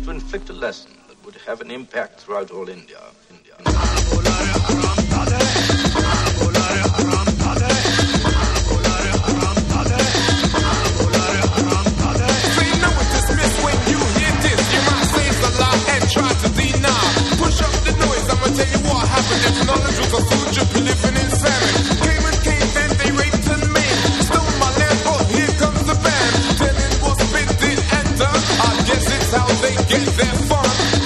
to inflict a lesson that would have an impact throughout all India. Try to deny. Push up the noise, I'ma tell you what happened. If knowledge was a food, you'd be living in famine. Came and came, then they raped and maimed. Stole my land, oh, here comes the band. Telling what's been did and done. I guess it's how they get their fun.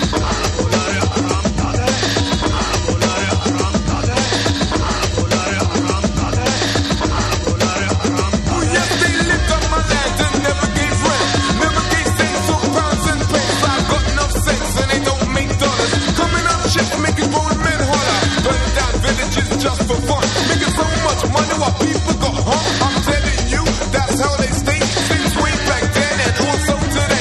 Oh yes, they lived on my land and never gave rent. Never gave cents or pounds and pence. I got enough sense and they don't make dollars. Coming up shit, making grown men holler. Burning down villages just for fun. Making so much money while people got hung. I'm telling you, that's how they stay. Since way back then and also today.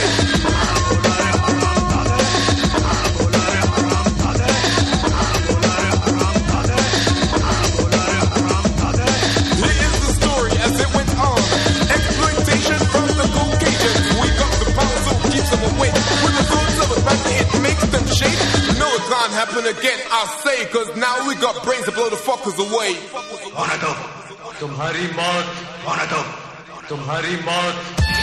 Here is the story as it went on. Exploitation from the Caucasians. We got the power so it keeps them awake. When the thoughts of a man, it makes them shake. No, it can't happen again, I say. Cause now we got brains to blow the fuckers away. तुम्हारी मौत तुम्हारी मौत